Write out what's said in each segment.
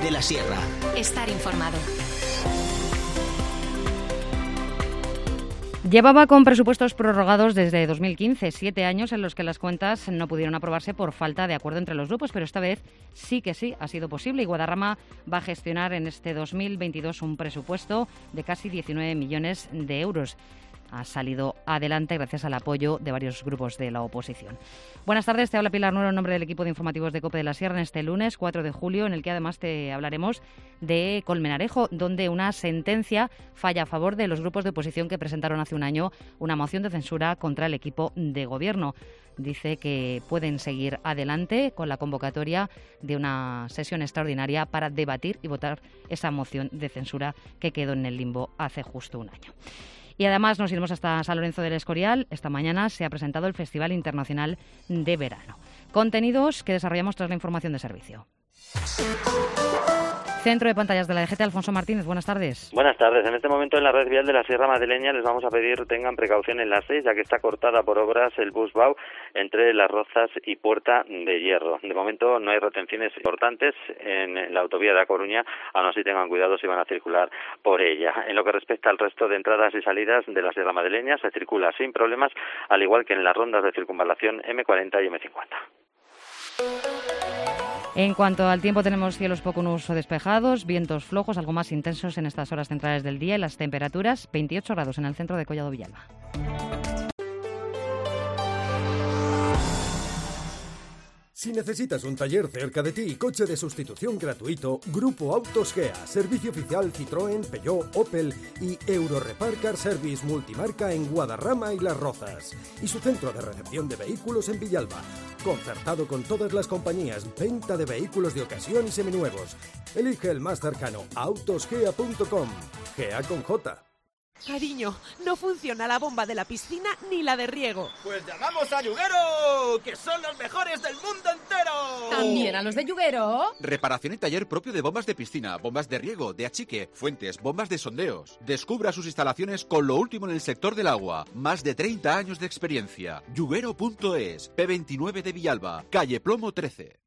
de la Sierra. Estar informado. Llevaba con presupuestos prorrogados desde 2015, 7 años en los que las cuentas no pudieron aprobarse por falta de acuerdo entre los grupos, pero esta vez sí que sí ha sido posible y Guadarrama va a gestionar en este 2022 un presupuesto de casi 19 millones de euros. Ha salido adelante gracias al apoyo de varios grupos de la oposición. Buenas tardes, te habla Pilar Nuero en nombre del equipo de informativos de COPE de la Sierra en este lunes 4 de julio, en el que además te hablaremos de Colmenarejo, donde una sentencia falla a favor de los grupos de oposición que presentaron hace un año una moción de censura contra el equipo de gobierno. Dice que pueden seguir adelante con la convocatoria de una sesión extraordinaria para debatir y votar esa moción de censura que quedó en el limbo hace justo un año. Y además nos iremos hasta San Lorenzo del Escorial. Esta mañana se ha presentado el Festival Internacional de Verano. Contenidos que desarrollamos tras la información de servicio. Centro de Pantallas de la DGT, Alfonso Martínez, buenas tardes. Buenas tardes. En este momento en la red vial de la Sierra Madrileña les vamos a pedir tengan precaución en la 6, ya que está cortada por obras el Busbau entre Las Rozas y Puerta de Hierro. De momento no hay retenciones importantes en la autovía de A Coruña, aún así tengan cuidado si van a circular por ella. En lo que respecta al resto de entradas y salidas de la Sierra Madrileña, se circula sin problemas, al igual que en las rondas de circunvalación M40 y M50. En cuanto al tiempo, tenemos cielos poco nubosos o despejados, vientos flojos, algo más intensos en estas horas centrales del día y las temperaturas 28 grados en el centro de Collado Villalba. Si necesitas un taller cerca de ti y coche de sustitución gratuito, Grupo Autos Gea, servicio oficial Citroën, Peugeot, Opel y Eurorepar Car Service multimarca en Guadarrama y Las Rozas. Y su centro de recepción de vehículos en Villalba. Concertado con todas las compañías, venta de vehículos de ocasión y seminuevos. Elige el más cercano, autosgea.com. Gea con J. Cariño, no funciona la bomba de la piscina ni la de riego. Pues llamamos a Yuguero, que son los mejores del mundo entero. ¿También a los de Yuguero? Reparación y taller propio de bombas de piscina, bombas de riego, de achique, fuentes, bombas de sondeos. Descubra sus instalaciones con lo último en el sector del agua. Más de 30 años de experiencia. Yuguero.es, P29 de Villalba, calle Plomo 13.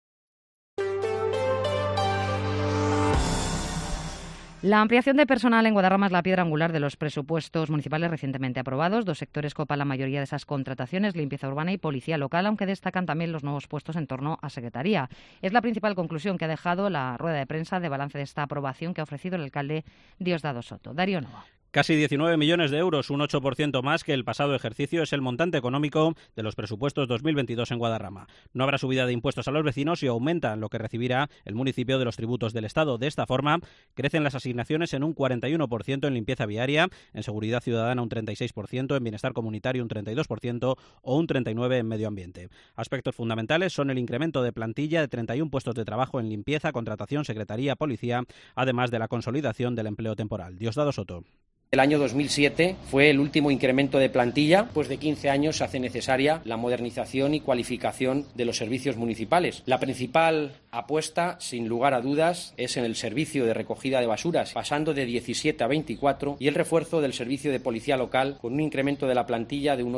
La ampliación de personal en Guadarrama es la piedra angular de los presupuestos municipales recientemente aprobados. Dos sectores copan la mayoría de esas contrataciones, limpieza urbana y policía local, aunque destacan también los nuevos puestos en torno a secretaría. Es la principal conclusión que ha dejado la rueda de prensa de balance de esta aprobación que ha ofrecido el alcalde Diosdado Soto. Darío Nova. Casi 19 millones de euros, un 8% más que el pasado ejercicio, es el montante económico de los presupuestos 2022 en Guadarrama. No habrá subida de impuestos a los vecinos y aumentan lo que recibirá el municipio de los tributos del Estado. De esta forma, crecen las asignaciones en un 41% en limpieza viaria, en seguridad ciudadana un 36%, en bienestar comunitario un 32% o un 39% en medio ambiente. Aspectos fundamentales son el incremento de plantilla de 31 puestos de trabajo en limpieza, contratación, secretaría, policía, además de la consolidación del empleo temporal. Diosdado Soto. El año 2007 fue el último incremento de plantilla. Después de 15 años se hace necesaria la modernización y cualificación de los servicios municipales. La principal apuesta, sin lugar a dudas, es en el servicio de recogida de basuras, pasando de 17 a 24, y el refuerzo del servicio de policía local con un incremento de la plantilla de un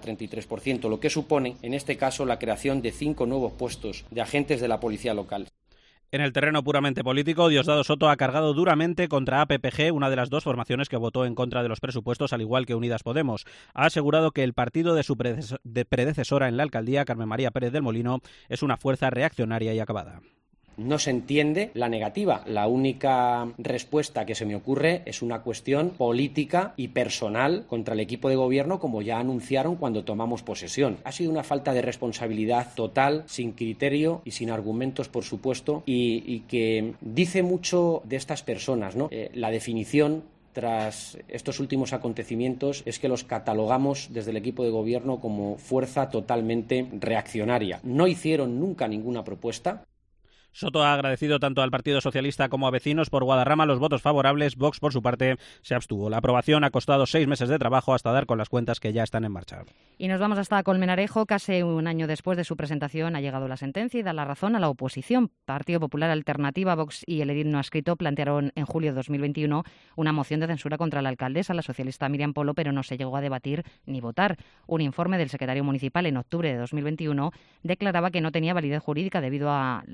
8,33%, lo que supone, en este caso, la creación de 5 nuevos puestos de agentes de la policía local. En el terreno puramente político, Diosdado Soto ha cargado duramente contra APPG, una de las dos formaciones que votó en contra de los presupuestos, al igual que Unidas Podemos. Ha asegurado que el partido de su predecesora en la alcaldía, Carmen María Pérez del Molino, es una fuerza reaccionaria y acabada. No se entiende la negativa. La única respuesta que se me ocurre es una cuestión política y personal contra el equipo de gobierno, como ya anunciaron cuando tomamos posesión. Ha sido una falta de responsabilidad total, sin criterio y sin argumentos, por supuesto, y que dice mucho de estas personas, ¿no? La definición tras estos últimos acontecimientos es que los catalogamos desde el equipo de gobierno como fuerza totalmente reaccionaria. No hicieron nunca ninguna propuesta. Soto ha agradecido tanto al Partido Socialista como a vecinos por Guadarrama los votos favorables. Vox, por su parte, se abstuvo. La aprobación ha costado 6 meses de trabajo hasta dar con las cuentas que ya están en marcha. Y nos vamos hasta Colmenarejo. Casi un año después de su presentación ha llegado la sentencia y da la razón a la oposición. Partido Popular, Alternativa, Vox y el edil no adscrito plantearon en julio de 2021 una moción de censura contra la alcaldesa, la socialista Miriam Polo, pero no se llegó a debatir ni votar. Un informe del secretario municipal en octubre de 2021 declaraba que no tenía validez jurídica debido a la peculiar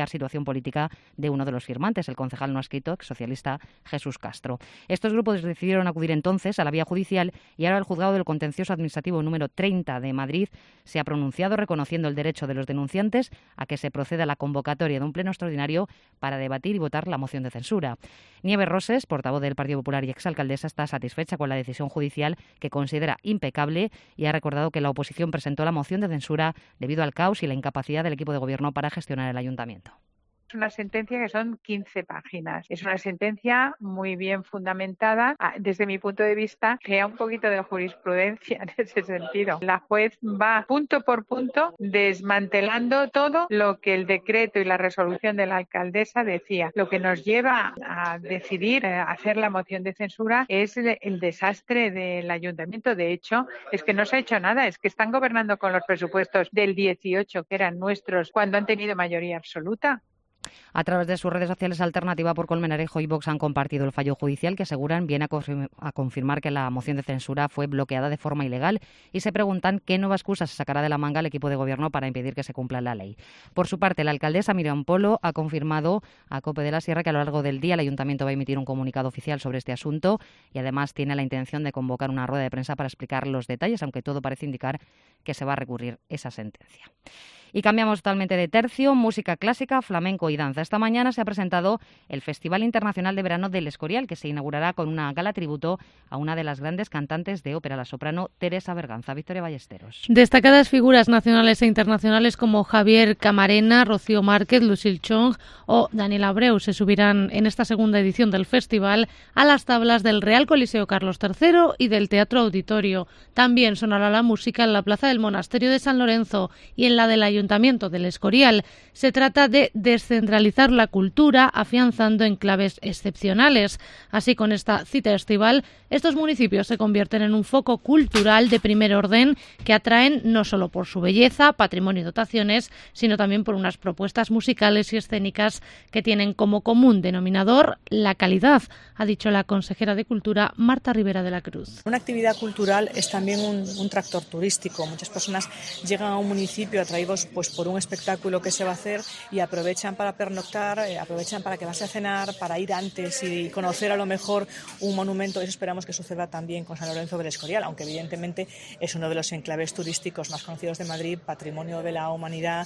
peculiar situación política de uno de los firmantes, el concejal no adscrito, exsocialista Jesús Castro. Estos grupos decidieron acudir entonces a la vía judicial y ahora el Juzgado del Contencioso Administrativo número 30 de Madrid se ha pronunciado reconociendo el derecho de los denunciantes a que se proceda a la convocatoria de un pleno extraordinario para debatir y votar la moción de censura. Nieves Roses, portavoz del Partido Popular y exalcaldesa, está satisfecha con la decisión judicial que considera impecable y ha recordado que la oposición presentó la moción de censura debido al caos y la incapacidad del equipo de gobierno para gestionar el ayuntamiento. Es una sentencia que son 15 páginas. Es una sentencia muy bien fundamentada. Desde mi punto de vista, crea un poquito de jurisprudencia en ese sentido. La juez va punto por punto desmantelando todo lo que el decreto y la resolución de la alcaldesa decía. Lo que nos lleva a decidir hacer la moción de censura es el desastre del ayuntamiento. De hecho, es que no se ha hecho nada. Es que están gobernando con los presupuestos del 18, que eran nuestros, cuando han tenido mayoría absoluta. A través de sus redes sociales, Alternativa por Colmenarejo y Vox han compartido el fallo judicial que aseguran viene a confirmar que la moción de censura fue bloqueada de forma ilegal y se preguntan qué nueva excusa se sacará de la manga el equipo de gobierno para impedir que se cumpla la ley. Por su parte, la alcaldesa Miriam Polo ha confirmado a COPE de la Sierra que a lo largo del día el ayuntamiento va a emitir un comunicado oficial sobre este asunto y además tiene la intención de convocar una rueda de prensa para explicar los detalles, aunque todo parece indicar que se va a recurrir esa sentencia. Y cambiamos totalmente de tercio, música clásica, flamenco y danza. Esta mañana se ha presentado el Festival Internacional de Verano del Escorial, que se inaugurará con una gala tributo a una de las grandes cantantes de ópera, la soprano Teresa Berganza. Victoria Ballesteros. Destacadas figuras nacionales e internacionales como Javier Camarena, Rocío Márquez, Lucille Chong o Daniel Abreu se subirán en esta segunda edición del festival a las tablas del Real Coliseo Carlos III y del Teatro Auditorio. También sonará la música en la Plaza del Monasterio de San Lorenzo y en la del Ayuntamiento del Escorial. Se trata de descentralizar la cultura afianzando enclaves excepcionales. Así, con esta cita estival, estos municipios se convierten en un foco cultural de primer orden que atraen no solo por su belleza, patrimonio y dotaciones, sino también por unas propuestas musicales y escénicas que tienen como común denominador la calidad, ha dicho la consejera de Cultura Marta Rivera de la Cruz. Una actividad cultural es también un tractor turístico. Muchas personas llegan a un municipio atraídos pues por un espectáculo que se va a hacer y aprovechan para pernoctar, aprovechan para quedarse a cenar, para ir antes y conocer a lo mejor un monumento. Eso esperamos que suceda también con San Lorenzo del Escorial, aunque evidentemente es uno de los enclaves turísticos más conocidos de Madrid, patrimonio de la humanidad,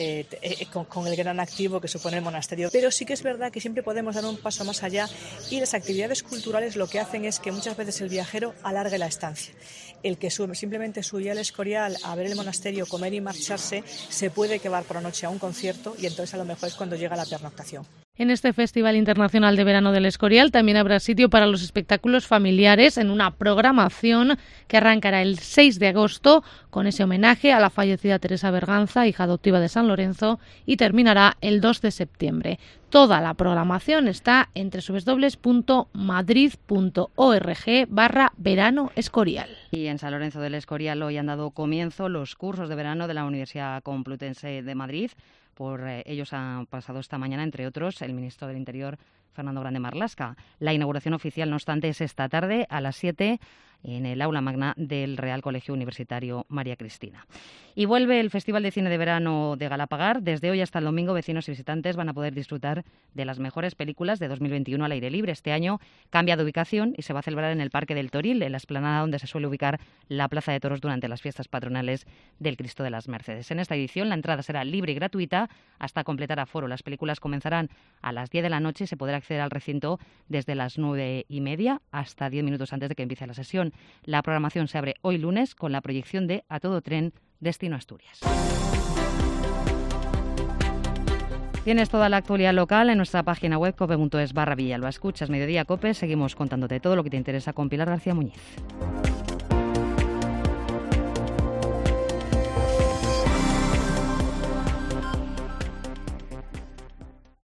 con el gran activo que supone el monasterio. Pero sí que es verdad que siempre podemos dar un paso más allá y las actividades culturales lo que hacen es que muchas veces el viajero alargue la estancia. El que simplemente subir al Escorial a ver el monasterio, comer y marcharse, se puede quedar por la noche a un concierto y entonces a lo mejor es cuando llega la pernoctación. En este Festival Internacional de Verano del Escorial también habrá sitio para los espectáculos familiares en una programación que arrancará el 6 de agosto con ese homenaje a la fallecida Teresa Berganza, hija adoptiva de San Lorenzo, y terminará el 2 de septiembre. Toda la programación está en www.madrid.org/verano Escorial. Y en San Lorenzo del Escorial hoy han dado comienzo los cursos de verano de la Universidad Complutense de Madrid. Por ellos ha pasado esta mañana, entre otros, el ministro del Interior, Fernando Grande Marlaska. La inauguración oficial, no obstante, es esta tarde a las 7 en el aula magna del Real Colegio Universitario María Cristina. Y vuelve el Festival de Cine de Verano de Galapagar. Desde hoy hasta el domingo, vecinos y visitantes van a poder disfrutar de las mejores películas de 2021 al aire libre. Este año cambia de ubicación y se va a celebrar en el Parque del Toril, en la explanada donde se suele ubicar la Plaza de Toros durante las fiestas patronales del Cristo de las Mercedes. En esta edición la entrada será libre y gratuita hasta completar aforo. Las películas comenzarán a las 10 de la noche y se podrá acceder al recinto desde las 9:30 hasta 10 minutos antes de que empiece la sesión. La programación se abre hoy lunes con la proyección de A Todo Tren, Destino Asturias. Tienes toda la actualidad local en nuestra página web cope.es/Villalba. Escuchas Mediodía Cope, seguimos contándote todo lo que te interesa con Pilar García Muñiz.